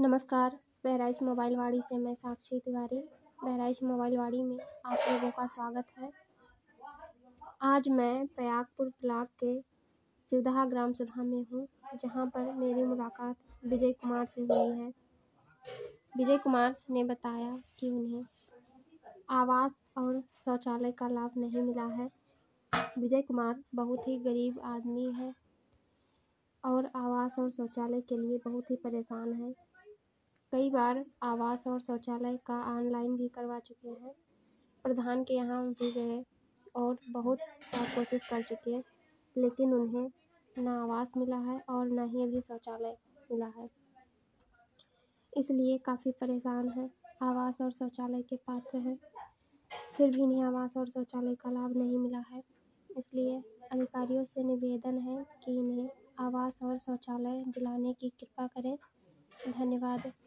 नमस्कार। बहराइच मोबाइल वाड़ी से मैं साक्षी तिवारी। बहराइच मोबाइल वाड़ी में आप लोगों का स्वागत है। आज मैं पयागपुर ब्लॉक के सिवदहा ग्राम सभा में हूँ, जहाँ पर मेरी मुलाकात विजय कुमार से हुई है। विजय कुमार ने बताया कि उन्हें आवास और शौचालय का लाभ नहीं मिला है। विजय कुमार बहुत ही गरीब आदमी है और आवास और शौचालय के लिए बहुत ही परेशान है। कई बार आवास और शौचालय का ऑनलाइन भी करवा चुके हैं। प्रधान के यहाँ भी गए और बहुत बार कोशिश कर चुके हैं, लेकिन उन्हें ना आवास मिला है और ना ही अभी शौचालय मिला है। इसलिए काफ़ी परेशान है। आवास और शौचालय के पात्र हैं, फिर भी इन्हें आवास और शौचालय का लाभ नहीं मिला है। इसलिए अधिकारियों से निवेदन है कि इन्हें आवास और शौचालय दिलाने की कृपा करें। धन्यवाद।